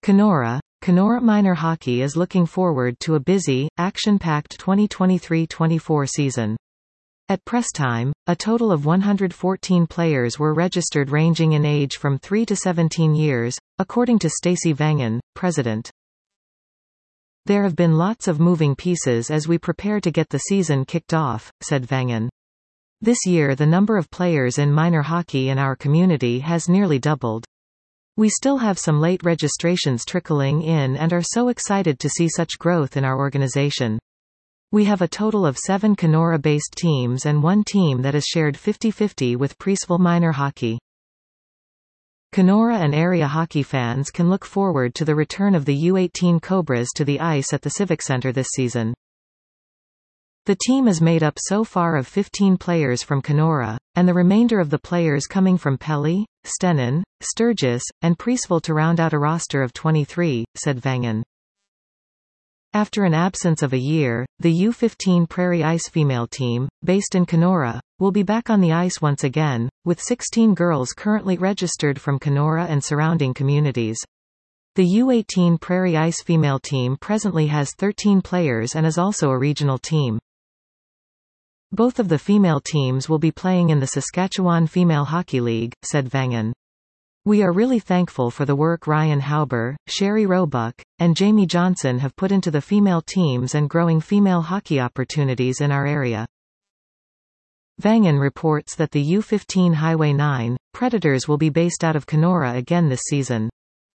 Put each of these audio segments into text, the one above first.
Kenora Minor Hockey is looking forward to a busy, action-packed 2023-24 season. At press time, a total of 114 players were registered ranging in age from 3 to 17 years, according to Stacey Vangen, president. There have been lots of moving pieces as we prepare to get the season kicked off, said Vangen. This year the number of players in minor hockey in our community has nearly doubled. We still have some late registrations trickling in and are so excited to see such growth in our organization. We have a total of 7 Kenora-based teams and 1 team that is shared 50-50 with Priestville Minor Hockey. Kenora and area hockey fans can look forward to the return of the U18 Cobras to the ice at the Civic Center this season. The team is made up so far of 15 players from Kenora, and the remainder of the players coming from Pelly, Stenen, Sturgis, and Priestville to round out a roster of 23, said Vangen. After an absence of a year, the U15 Prairie Ice female team, based in Kenora, will be back on the ice once again, with 16 girls currently registered from Kenora and surrounding communities. The U18 Prairie Ice female team presently has 13 players and is also a regional team. Both of the female teams will be playing in the Saskatchewan Female Hockey League, said Vangen. We are really thankful for the work Ryan Hauber, Sherry Roebuck, and Jamie Johnson have put into the female teams and growing female hockey opportunities in our area. Vangen reports that the U15 Highway 9 Predators will be based out of Kenora again this season.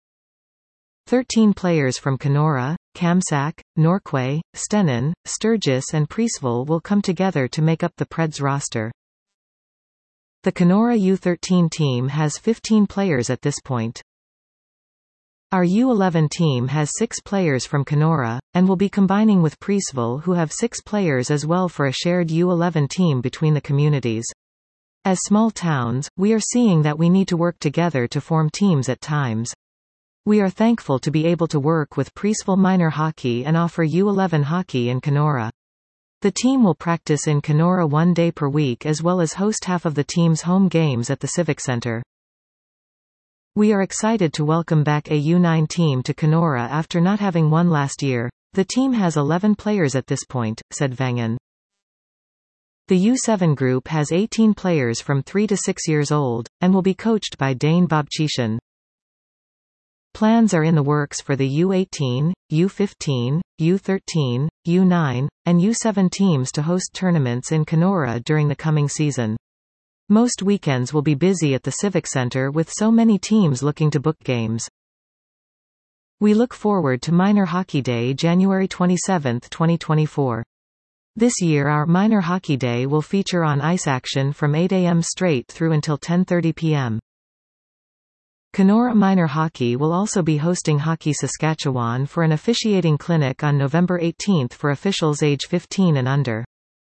13 players from Kenora, Kamsack, Norquay, Stenen, Sturgis and Priestville will come together to make up the Preds roster. The Kenora U13 team has 15 players at this point. Our U11 team has 6 players from Kenora, and will be combining with Priestville who have 6 players as well for a shared U11 team between the communities. As small towns, we are seeing that we need to work together to form teams at times. We are thankful to be able to work with Priestville Minor Hockey and offer U11 hockey in Kenora. The team will practice in Kenora 1 day per week as well as host half of the team's home games at the Civic Center. We are excited to welcome back a U9 team to Kenora after not having one last year. The team has 11 players at this point, said Vangen. The U7 group has 18 players from 3 to 6 years old, and will be coached by Dane Bobchishan. Plans are in the works for the U18, U15, U13, U9, and U7 teams to host tournaments in Kenora during the coming season. Most weekends will be busy at the Civic Center with so many teams looking to book games. We look forward to Minor Hockey Day January 27, 2024. This year our Minor Hockey Day will feature on ice action from 8 a.m. straight through until 10:30 p.m. Kenora Minor Hockey will also be hosting Hockey Saskatchewan for an officiating clinic on November 18 for officials age 15 and under.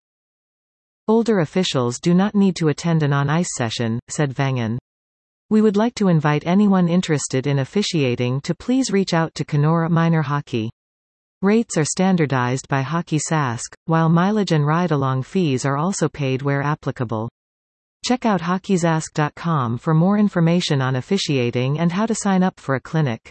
Older officials do not need to attend an on-ice session, said Vangen. We would like to invite anyone interested in officiating to please reach out to Kenora Minor Hockey. Rates are standardized by Hockey Sask, while mileage and ride-along fees are also paid where applicable. Check out hockeysask.com for more information on officiating and how to sign up for a clinic.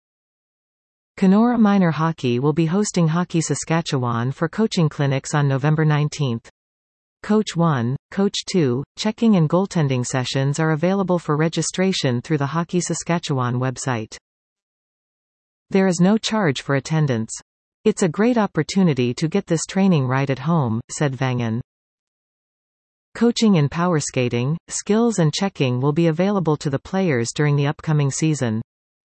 Kenora Minor Hockey will be hosting Hockey Saskatchewan for coaching clinics on November 19. Coach 1, Coach 2, checking and goaltending sessions are available for registration through the Hockey Saskatchewan website. There is no charge for attendance. It's a great opportunity to get this training right at home, said Vangen. Coaching in power skating, skills and checking will be available to the players during the upcoming season.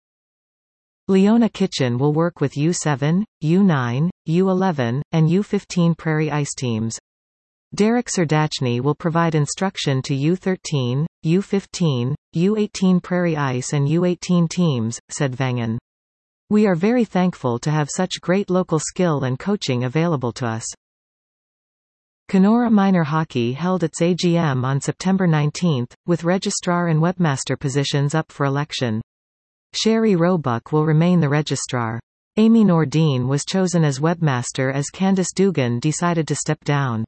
Leona Kitchen will work with U7, U9, U11, and U15 Prairie Ice teams. Derek Serdachny will provide instruction to U13, U15, U18 Prairie Ice and U18 teams, said Vangen. We are very thankful to have such great local skill and coaching available to us. Kenora Minor Hockey held its AGM on September 19, with registrar and webmaster positions up for election. Sherry Roebuck will remain the registrar. Amy Nordine was chosen as webmaster as Candice Dugan decided to step down.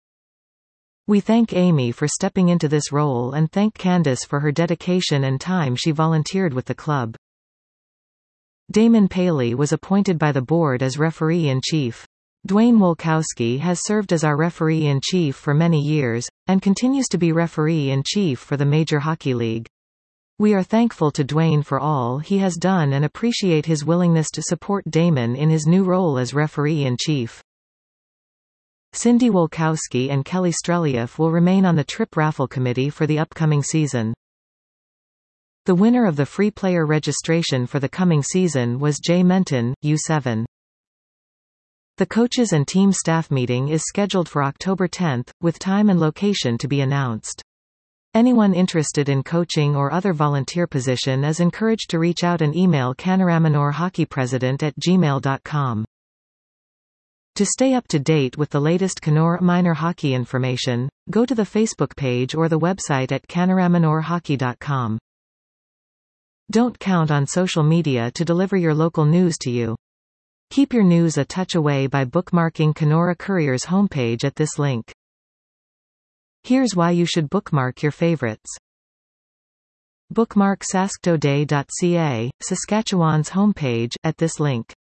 We thank Amy for stepping into this role and thank Candice for her dedication and time she volunteered with the club. Damon Paley was appointed by the board as referee-in-chief. Dwayne Wolkowski has served as our referee-in-chief for many years, and continues to be referee-in-chief for the Major Hockey League. We are thankful to Dwayne for all he has done and appreciate his willingness to support Damon in his new role as referee-in-chief. Cindy Wolkowski and Kelly Strelieff will remain on the Trip Raffle Committee for the upcoming season. The winner of the free player registration for the coming season was Jay Menton, U7. The coaches and team staff meeting is scheduled for October 10, with time and location to be announced. Anyone interested in coaching or other volunteer position is encouraged to reach out and email canaramanor@gmail.com. To stay up to date with the latest Kenora minor hockey information, go to the Facebook page or the website at canaramanorhockey.com. Don't count on social media to deliver your local news to you. Keep your news a touch away by bookmarking Kenora Courier's homepage at this link. Here's why you should bookmark your favorites. Bookmark sasktoday.ca, Saskatchewan's homepage, at this link.